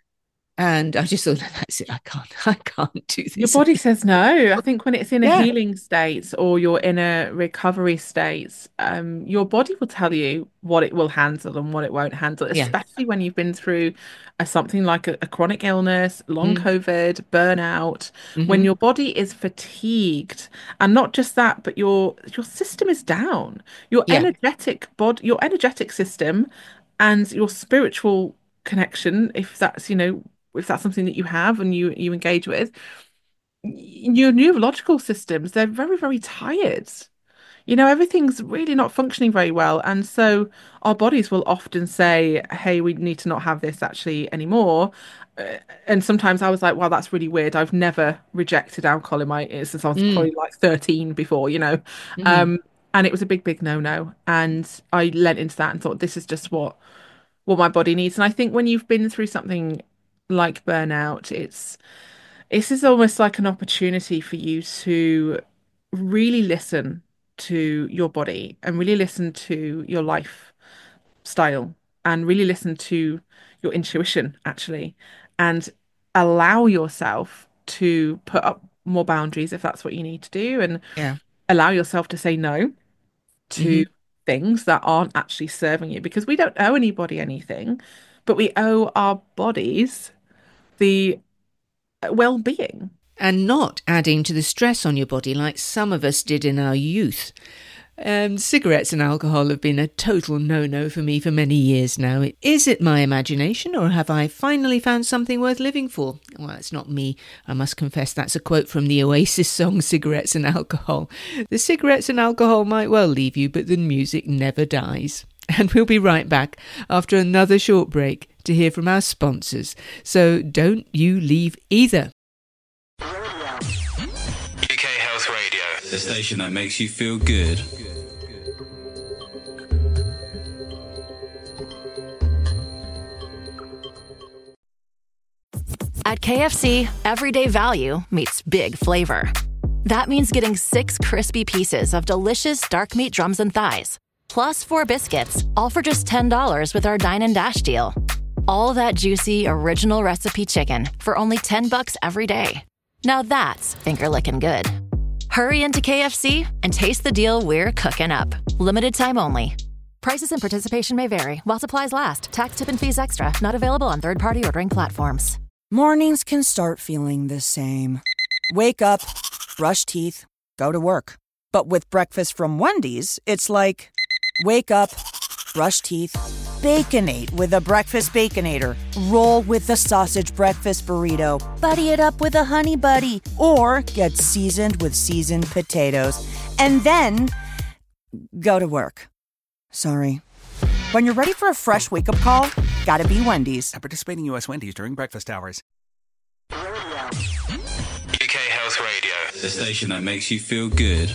[SPEAKER 3] And I just thought, that's it. I can't, I can't do
[SPEAKER 4] Your
[SPEAKER 3] this
[SPEAKER 4] body
[SPEAKER 3] anymore.
[SPEAKER 4] says no. I think when it's in a
[SPEAKER 3] Yeah,
[SPEAKER 4] healing state or you're in a recovery state, um, your body will tell you what it will handle and what it won't handle,
[SPEAKER 3] yeah.
[SPEAKER 4] especially when you've been through a, something like a, a chronic illness, long
[SPEAKER 3] Mm,
[SPEAKER 4] COVID, burnout, when
[SPEAKER 3] hmm.
[SPEAKER 4] your body is fatigued. And not just that, but your your system is down. Your
[SPEAKER 3] Yeah,
[SPEAKER 4] energetic body, your energetic system and your spiritual connection, if that's, you know, if that's something that you have and you you engage with, your neurological systems, they're very, very tired. You know, everything's really not functioning very well. And so our bodies will often say, hey, we need to not have this actually anymore. Uh, and sometimes I was like, wow, that's really weird. I've never rejected alcohol in my since I was
[SPEAKER 3] mm,
[SPEAKER 4] probably like thirteen before, you know.
[SPEAKER 3] mm,
[SPEAKER 4] Um, and it was a big, big no-no. And I lent into that and thought, this is just what what my body needs. And I think when you've been through something like burnout, it's this is almost like an opportunity for you to really listen to your body and really listen to your lifestyle and really listen to your intuition, actually, and allow yourself to put up more boundaries if that's what you need to do. And
[SPEAKER 3] yeah.
[SPEAKER 4] allow yourself to say no to
[SPEAKER 3] Mm-hmm.
[SPEAKER 4] things that aren't actually serving you, because we don't owe anybody anything, but we owe our bodies the well-being.
[SPEAKER 3] And not adding to the stress on your body like some of us did in our youth. Um, cigarettes and alcohol have been a total no-no for me for many years now. Is it my imagination, or have I finally found something worth living for? Well, it's not me. I must confess that's a quote from the Oasis song Cigarettes and Alcohol. The cigarettes and alcohol might well leave you, but the music never dies. And we'll be right back after another short break to hear from our sponsors. So don't you leave either.
[SPEAKER 5] U K Health Radio, the station that makes you feel good.
[SPEAKER 2] At K F C, everyday value meets big flavor. That means getting six crispy pieces of delicious dark meat drums and thighs, plus four biscuits, all for just ten dollars with our Dine and Dash deal. All that juicy, original recipe chicken for only ten bucks every day. Now that's finger-licking good. Hurry into K F C and taste the deal we're cooking up. Limited time only. Prices and participation may vary while supplies last. Tax, tip, and fees extra. Not available on third-party ordering platforms.
[SPEAKER 6] Mornings can start feeling the same. Wake up, brush teeth, go to work. But with breakfast from Wendy's, it's like, wake up, brush teeth, Baconate with a breakfast Baconator. Roll with the sausage breakfast burrito. Buddy it up with a honey buddy. Or get seasoned with seasoned potatoes. And then go to work. Sorry. When you're ready for a fresh wake-up call, gotta be Wendy's.
[SPEAKER 7] At participating U S Wendy's during breakfast hours.
[SPEAKER 5] U K Health Radio, the station that makes you feel good.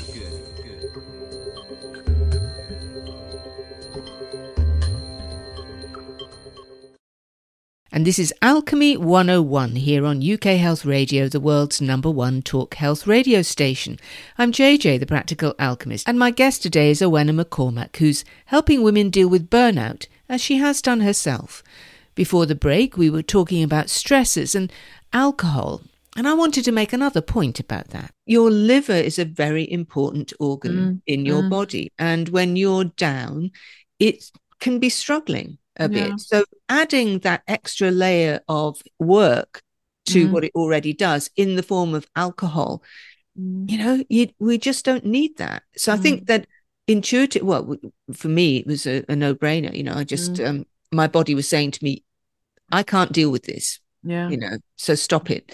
[SPEAKER 3] And this is Alchemy one oh one here on U K Health Radio, the world's number one talk health radio station. I'm J J, the Practical Alchemist, and my guest today is Owena McCormack, who's helping women deal with burnout, as she has done herself. Before the break, we were talking about stresses and alcohol, and I wanted to make another point about that. Your liver is a very important organ
[SPEAKER 4] Mm,
[SPEAKER 3] in your
[SPEAKER 4] mm.
[SPEAKER 3] body, and when you're down, it can be struggling a
[SPEAKER 4] Yeah.
[SPEAKER 3] bit. So adding that extra layer of work to
[SPEAKER 4] Mm.
[SPEAKER 3] what it already does in the form of alcohol,
[SPEAKER 4] Mm.
[SPEAKER 3] you know, you, we just don't need that. So I think that intuitive, well, w- for me, it was a, a no-brainer. You know, I just,
[SPEAKER 4] Mm.
[SPEAKER 3] um, my body was saying to me, I can't deal with this,
[SPEAKER 4] Yeah.
[SPEAKER 3] you know, so stop it.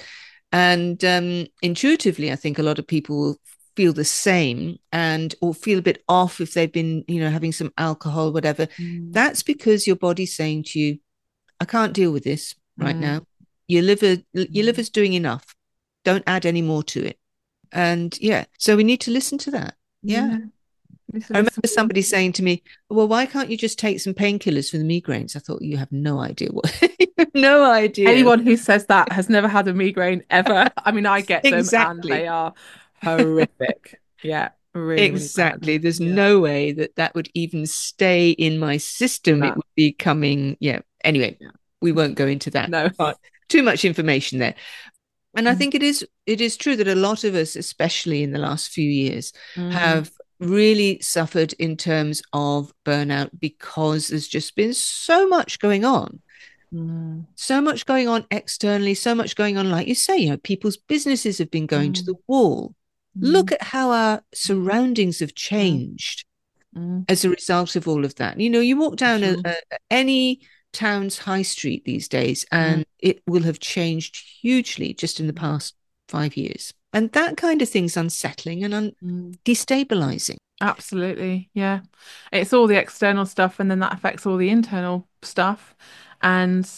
[SPEAKER 3] And um, intuitively, I think a lot of people will feel the same and or feel a bit off if they've been, you know, having some alcohol, whatever.
[SPEAKER 4] Mm.
[SPEAKER 3] That's because your body's saying to you, I can't deal with this right
[SPEAKER 4] Mm.
[SPEAKER 3] now. Your liver, your
[SPEAKER 4] Mm.
[SPEAKER 3] liver's doing enough. Don't add any more to it. And yeah, so we need to listen to that. Yeah.
[SPEAKER 4] Listen-
[SPEAKER 3] I remember
[SPEAKER 4] listen-
[SPEAKER 3] somebody saying to me, well, why can't you just take some painkillers for the migraines? I thought, you have no idea what, you have no idea.
[SPEAKER 4] Anyone who says that has never had a migraine ever. I mean, I get them
[SPEAKER 3] Exactly.
[SPEAKER 4] and they are horrific. Yeah, really, really bad.
[SPEAKER 3] Exactly. There's
[SPEAKER 4] Yeah.
[SPEAKER 3] no way that that would even stay in my system.
[SPEAKER 4] No.
[SPEAKER 3] It would be coming. Yeah. Anyway,
[SPEAKER 4] Yeah.
[SPEAKER 3] we won't go into that.
[SPEAKER 4] No.
[SPEAKER 3] But too much information there. And I
[SPEAKER 4] Mm.
[SPEAKER 3] think it is it is true that a lot of us, especially in the last few years,
[SPEAKER 4] Mm.
[SPEAKER 3] have really suffered in terms of burnout because there's just been so much going on.
[SPEAKER 4] Mm.
[SPEAKER 3] So much going on externally, so much going on, like you say, you know, people's businesses have been going to
[SPEAKER 4] Mm.
[SPEAKER 3] the wall.
[SPEAKER 4] Mm.
[SPEAKER 3] Look at how our surroundings have changed
[SPEAKER 4] Mm.
[SPEAKER 3] as a result of all of that. You know, you walk down a,
[SPEAKER 4] Sure.
[SPEAKER 3] a, any town's high street these days, and it will have changed hugely just in the past five years. And that kind of thing's unsettling and un-
[SPEAKER 4] Mm.
[SPEAKER 3] destabilizing.
[SPEAKER 4] Absolutely. Yeah. It's all the external stuff, and then that affects all the internal stuff. And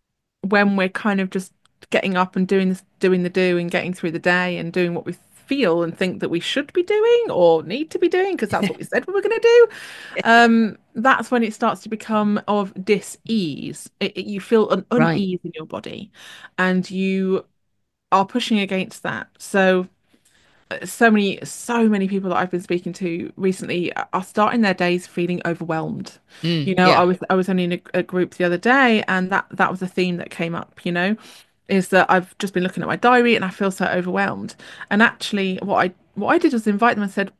[SPEAKER 4] when we're kind of just getting up and doing this, doing the do and getting through the day and doing what we feel and think that we should be doing or need to be doing, because that's what we said we were going to do, um, that's when it starts to become of dis-ease. It, it- you feel an
[SPEAKER 3] Right.
[SPEAKER 4] unease in your body, and you are pushing against that. So so many so many people that I've been speaking to recently are starting their days feeling overwhelmed.
[SPEAKER 3] Mm,
[SPEAKER 4] You know,
[SPEAKER 3] yeah.
[SPEAKER 4] I was I was only in a, a group the other day, and that that was a theme that came up, you know, is that I've just been looking at my diary and I feel so overwhelmed. And actually what I what I did was invite them and said,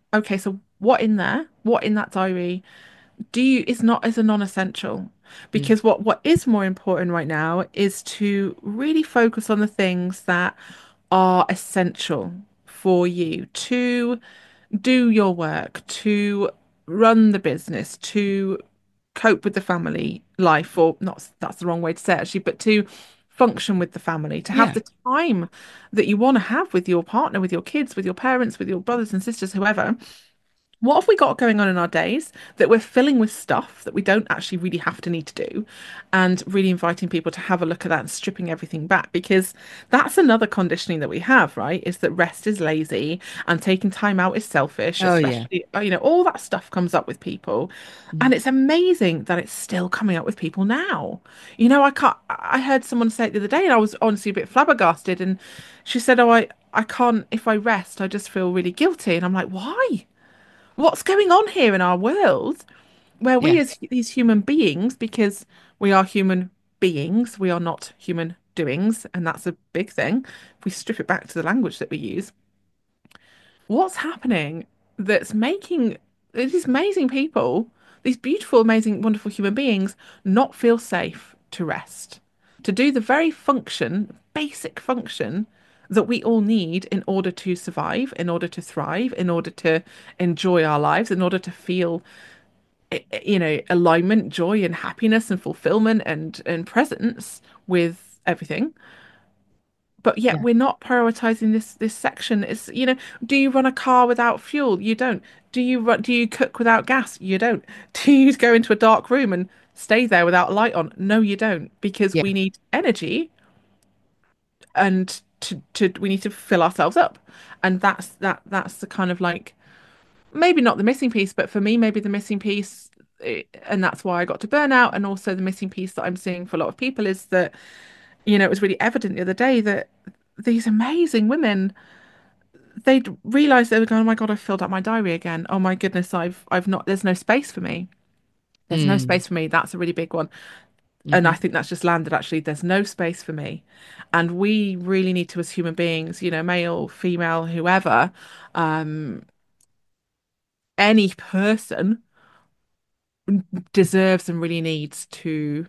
[SPEAKER 4] okay, so what in there, what in that diary do you is not is a non-essential?
[SPEAKER 3] Mm.
[SPEAKER 4] Because what what is more important right now is to really focus on the things that are essential for you to do your work, to run the business, to cope with the family life, or not, that's the wrong way to say it actually, but to function with the family, to have
[SPEAKER 3] Yeah.
[SPEAKER 4] the time that you want to have with your partner, with your kids, with your parents, with your brothers and sisters, whoever. What have we got going on in our days that we're filling with stuff that we don't actually really have to need to do? And really inviting people to have a look at that and stripping everything back, because that's another conditioning that we have, right? Is that rest is lazy and taking time out is selfish,
[SPEAKER 3] Oh, yeah.
[SPEAKER 4] especially, uh, you know, all that stuff comes up with people.
[SPEAKER 3] Mm.
[SPEAKER 4] And it's amazing that it's still coming up with people now. You know, I can't, I heard someone say it the other day and I was honestly a bit flabbergasted. And she said, Oh, I, I can't, if I rest, I just feel really guilty. And I'm like, why? What's going on here in our world where we
[SPEAKER 3] Yeah.
[SPEAKER 4] as these human beings, because we are human beings, we are not human doings, and that's a big thing. If we strip it back to the language that we use, what's happening that's making these amazing people, these beautiful, amazing, wonderful human beings, not feel safe to rest, to do the very function, basic function that we all need in order to survive, in order to thrive, in order to enjoy our lives, in order to feel, you know, alignment, joy, and happiness, and fulfillment, and and presence with everything. But yet
[SPEAKER 3] Yeah.
[SPEAKER 4] we're not prioritizing this this section. It's, you know, do you run a car without fuel? You don't. Do you run, do you cook without gas? You don't. Do you go into a dark room and stay there without a light on? No, you don't, because
[SPEAKER 3] Yeah.
[SPEAKER 4] we need energy, and to to we need to fill ourselves up. And that's that that's the kind of like, maybe not the missing piece, but for me, maybe the missing piece, eh, and that's why I got to burnout. And also the missing piece that I'm seeing for a lot of people is that, you know, it was really evident the other day that these amazing women, they'd realized, they were going, oh my God, I've filled out my diary again. Oh my goodness, I've I've not, there's no space for me. There's no
[SPEAKER 3] Mm.
[SPEAKER 4] space for me. That's a really big one. And I
[SPEAKER 3] Hmm.
[SPEAKER 4] think that's just landed actually. There's no space for me. And we really need to, as human beings, you know, male, female, whoever, um, any person deserves and really needs to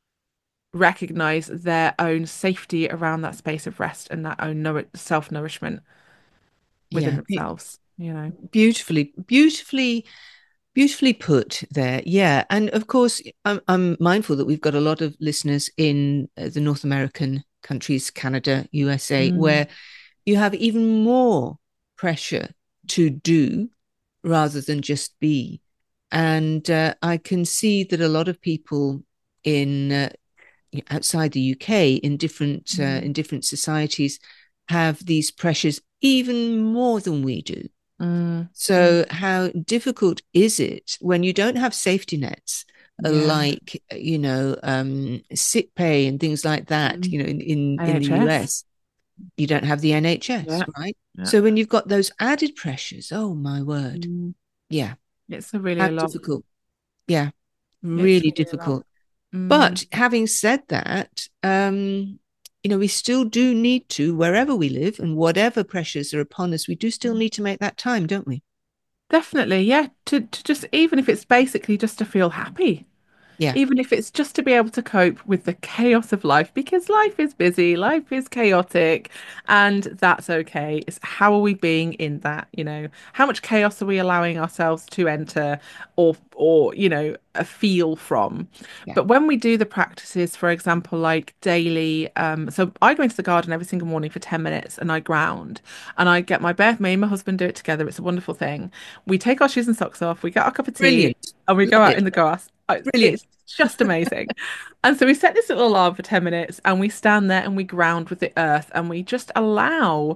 [SPEAKER 4] recognize their own safety around that space of rest and that own nour self-nourishment within
[SPEAKER 3] Yeah. Be-
[SPEAKER 4] themselves, you know.
[SPEAKER 3] beautifully, beautifully, beautifully put there. Yeah. And of course, I'm, I'm mindful that we've got a lot of listeners in uh, the North American countries, Canada, U S A,
[SPEAKER 4] Mm.
[SPEAKER 3] where you have even more pressure to do rather than just be. And uh, I can see that a lot of people in uh, outside the U K in different uh,
[SPEAKER 4] Mm.
[SPEAKER 3] in different societies have these pressures even more than we do.
[SPEAKER 4] Mm.
[SPEAKER 3] So how difficult is it when you don't have safety nets uh,
[SPEAKER 4] Yeah.
[SPEAKER 3] like, you know, um, sick pay and things like that,
[SPEAKER 4] Mm.
[SPEAKER 3] you know, in, in, in the
[SPEAKER 4] N H S.
[SPEAKER 3] U S, you don't have the N H S,
[SPEAKER 4] Yeah.
[SPEAKER 3] right?
[SPEAKER 4] Yeah.
[SPEAKER 3] So when you've got those added pressures, oh my word.
[SPEAKER 4] Mm.
[SPEAKER 3] Yeah.
[SPEAKER 4] It's a really
[SPEAKER 3] How
[SPEAKER 4] a lot.
[SPEAKER 3] difficult. Yeah.
[SPEAKER 4] It's
[SPEAKER 3] Really
[SPEAKER 4] really a lot.
[SPEAKER 3] difficult.
[SPEAKER 4] Mm.
[SPEAKER 3] But having said that, um, you know, we still do need to, wherever we live and whatever pressures are upon us, we do still need to make that time, don't we?
[SPEAKER 4] Definitely, yeah. To to just, even if it's basically just to feel happy.
[SPEAKER 3] Yeah.
[SPEAKER 4] Even if it's just to be able to cope with the chaos of life, because life is busy, life is chaotic, and that's okay. It's how are we being in that, you know? How much chaos are we allowing ourselves to enter, or or, you know, a feel from?
[SPEAKER 3] Yeah.
[SPEAKER 4] But when we do the practices, for example, like daily, um, so I go into the garden every single morning for ten minutes and I ground, and I get my bare, me and my husband do it together. It's a wonderful thing. We take our shoes and socks off, we get our cup of tea,
[SPEAKER 3] Brilliant.
[SPEAKER 4] and we go
[SPEAKER 3] Love
[SPEAKER 4] out
[SPEAKER 3] it.
[SPEAKER 4] in the grass. I-
[SPEAKER 3] Brilliant.
[SPEAKER 4] It's just amazing. And so we set this little alarm for ten minutes and we stand there and we ground with the earth and we just allow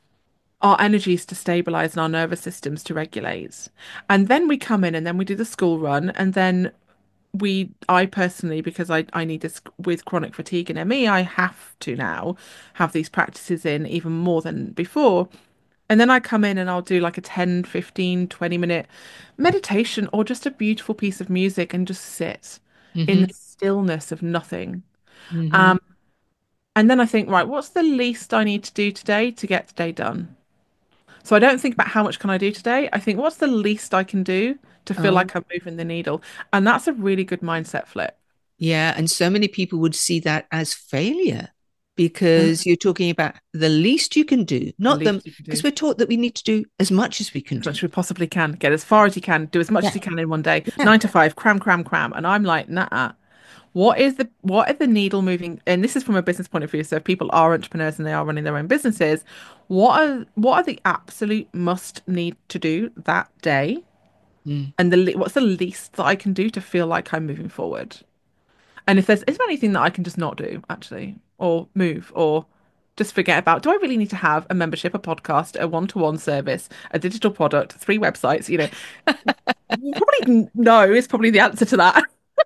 [SPEAKER 4] our energies to stabilize and our nervous systems to regulate. And then we come in and then we do the school run, and then we, I personally, because I, I need this with chronic fatigue and M E, I have to now have these practices in even more than before. And then I come in and I'll do like a ten, fifteen, twenty minute meditation or just a beautiful piece of music and just sit in
[SPEAKER 3] Mm-hmm.
[SPEAKER 4] the stillness of nothing.
[SPEAKER 3] Mm-hmm.
[SPEAKER 4] Um, and then I think, right, what's the least I need to do today to get the day done? So I don't think about how much can I do today. I think what's the least I can do to feel
[SPEAKER 3] Oh.
[SPEAKER 4] like I'm moving the needle. And that's a really good mindset flip.
[SPEAKER 3] Yeah. And so many people would see that as failure because you're talking about the least you can do, not them, because we're taught that we need to do as much as we can
[SPEAKER 4] As
[SPEAKER 3] do.
[SPEAKER 4] much as we possibly can. Get as far as you can. Do as much
[SPEAKER 3] Yeah.
[SPEAKER 4] as you can in one day.
[SPEAKER 3] Yeah.
[SPEAKER 4] Nine to five, cram, cram, cram. And I'm like, nah. What is the what are the needle moving? And this is from a business point of view. So if people are entrepreneurs and they are running their own businesses, what are what are the absolute must need to do that day?
[SPEAKER 3] Mm.
[SPEAKER 4] And the le- what's the least that I can do to feel like I'm moving forward? And if there's is there anything that I can just not do actually, or move, or just forget about? Do I really need to have a membership, a podcast, a one-to-one service, a digital product, three websites? You know, probably no is probably the answer to that.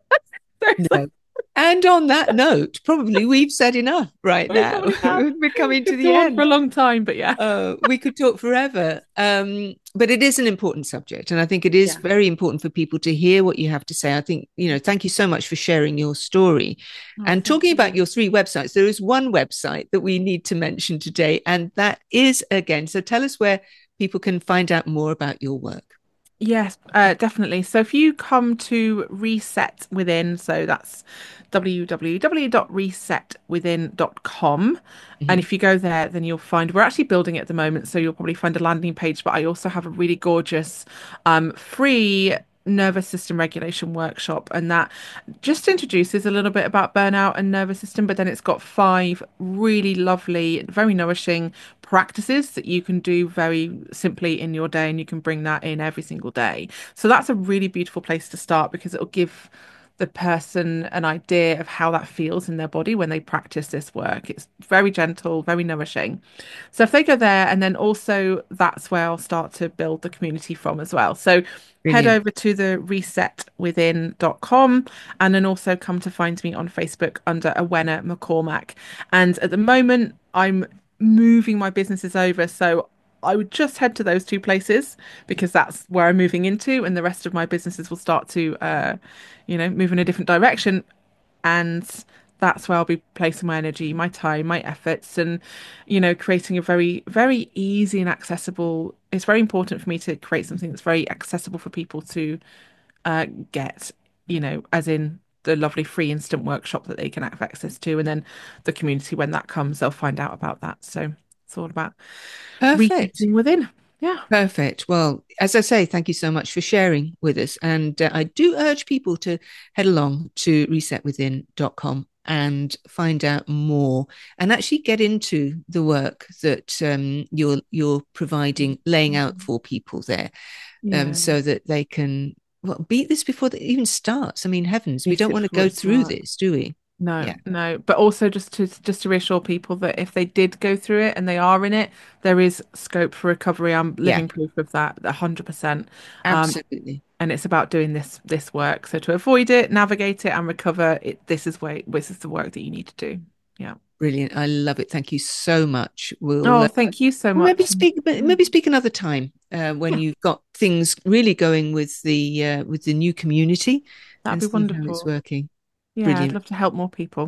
[SPEAKER 3] No. And on that note, probably we've said enough right now. We're coming to the end
[SPEAKER 4] for a long time, but yeah,
[SPEAKER 3] uh, we could talk forever. Um, but it is an important subject, and I think it is
[SPEAKER 4] yeah.
[SPEAKER 3] very important for people to hear what you have to say. I think, you know, thank you so much for sharing your story.
[SPEAKER 4] Oh,
[SPEAKER 3] and talking you. about your three websites, there is one website that we need to mention today, and that is, again, so tell us where people can find out more about your work.
[SPEAKER 4] Yes, uh, definitely. So if you come to Reset Within, so that's w w w dot reset within dot com. Mm-hmm. And if you go there, then you'll find, we're actually building it at the moment. So you'll probably find a landing page, but I also have a really gorgeous um, free nervous system regulation workshop, and that just introduces a little bit about burnout and nervous system, but then it's got five really lovely, very nourishing practices that you can do very simply in your day, and you can bring that in every single day. So that's a really beautiful place to start, because it'll give the person an idea of how that feels in their body when they practice this work. It's very gentle, very nourishing. So if they go there, and then also that's where I'll start to build the community from as well. So Brilliant. Head over to the reset within dot com, and then also come to find me on Facebook under Awenna McCormack. And at the moment, I'm moving my businesses over. So I would just head to those two places, because that's where I'm moving into, and the rest of my businesses will start to, uh, you know, move in a different direction. And that's where I'll be placing my energy, my time, my efforts, and, you know, creating a very, very easy and accessible. It's very important for me to create something that's very accessible for people to uh, get, you know, as in the lovely free instant workshop that they can have access to. And then the community, when that comes, they'll find out about that. So it's all about resetting within. Yeah.
[SPEAKER 3] Perfect. Well, as I say, thank you so much for sharing with us. And uh, I do urge people to head along to reset within dot com and find out more, and actually get into the work that um, you're you're providing, laying out for people there, yeah. um, so that they can well beat this before it even starts. I mean, heavens, beat we don't want to go through starts. this, do we?
[SPEAKER 4] No, yeah. no. But also just to just to reassure people that if they did go through it and they are in it, there is scope for recovery. I'm living yeah. proof of that, one hundred percent.
[SPEAKER 3] Absolutely.
[SPEAKER 4] Um, and it's about doing this this work. So to avoid it, navigate it, and recover it, this is where this is the work that you need to do. Yeah.
[SPEAKER 3] Brilliant. I love it. Thank you so much. We'll,
[SPEAKER 4] oh, thank you so much.
[SPEAKER 3] Maybe speak. Maybe speak another time uh, when yeah. you've got things really going with the uh, with the new community.
[SPEAKER 4] That'd be wonderful.
[SPEAKER 3] How it's working.
[SPEAKER 4] Yeah, Brilliant. I'd love to help more people.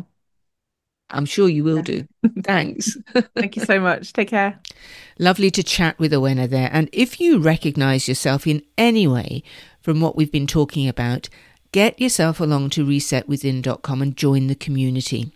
[SPEAKER 3] I'm sure you will yeah. do. Thanks.
[SPEAKER 4] Thank you so much. Take care.
[SPEAKER 3] Lovely to chat with Awenna there. And if you recognise yourself in any way from what we've been talking about, get yourself along to reset within dot com and join the community.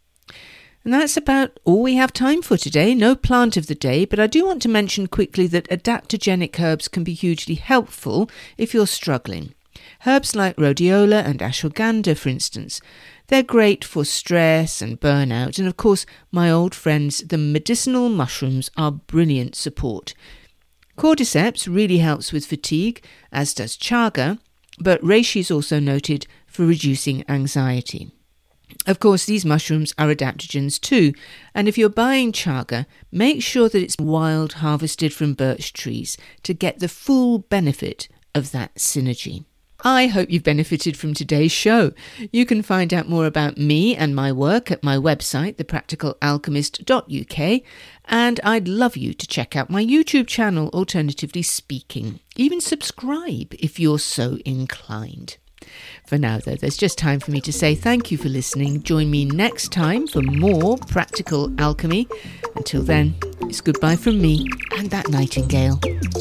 [SPEAKER 3] And that's about all we have time for today. No plant of the day, but I do want to mention quickly that adaptogenic herbs can be hugely helpful if you're struggling. Herbs like rhodiola and ashwagandha, for instance, they're great for stress and burnout. And of course, my old friends, the medicinal mushrooms, are brilliant support. Cordyceps really helps with fatigue, as does chaga, but reishi is also noted for reducing anxiety. Of course, these mushrooms are adaptogens too, and if you're buying chaga, make sure that it's wild harvested from birch trees to get the full benefit of that synergy. I hope you've benefited from today's show. You can find out more about me and my work at my website, the practical alchemist dot U K, and I'd love you to check out my YouTube channel, Alternatively Speaking. Even subscribe if you're so inclined. For now, though, there's just time for me to say thank you for listening. Join me next time for more Practical Alchemy. Until then, it's goodbye from me and that nightingale.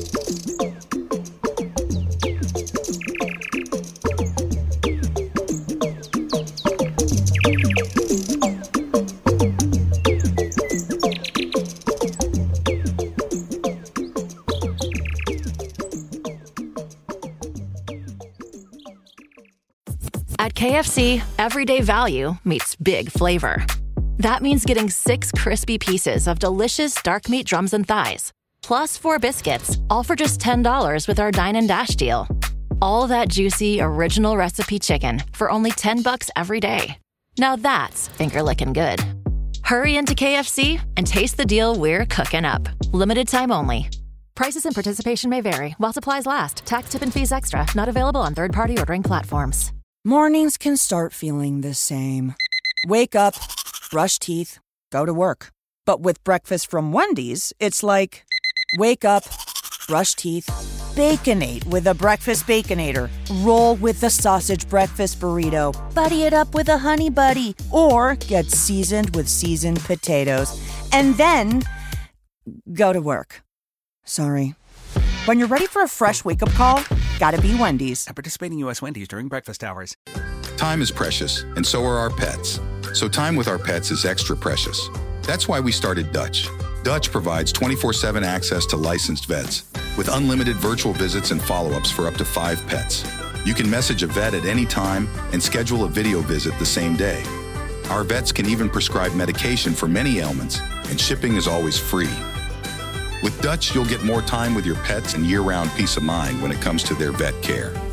[SPEAKER 2] At K F C, everyday value meets big flavor. That means getting six crispy pieces of delicious dark meat drums and thighs, plus four biscuits, all for just ten dollars with our Dine and Dash deal. All that juicy, original recipe chicken for only ten bucks every day. Now that's finger-licking good. Hurry into K F C and taste the deal we're cooking up. Limited time only. Prices and participation may vary while supplies last. Tax, tip, and fees extra. Not available on third-party ordering platforms.
[SPEAKER 6] Mornings can start feeling the same. Wake up, brush teeth, go to work. But with breakfast from Wendy's, it's like, wake up, brush teeth, Baconate with a breakfast Baconator. Roll with the sausage breakfast burrito. Buddy it up with a honey buddy. Or get seasoned with seasoned potatoes. And then go to work. Sorry. When you're ready for a fresh wake-up call, gotta be Wendy's.
[SPEAKER 7] At participating U S Wendy's during breakfast hours.
[SPEAKER 8] Time is precious, and so are our pets. So time with our pets is extra precious. That's why we started Dutch. Dutch provides twenty-four seven access to licensed vets with unlimited virtual visits and follow-ups for up to five pets. You can message a vet at any time and schedule a video visit the same day. Our vets can even prescribe medication for many ailments, and shipping is always free. With Dutch, you'll get more time with your pets and year-round peace of mind when it comes to their vet care.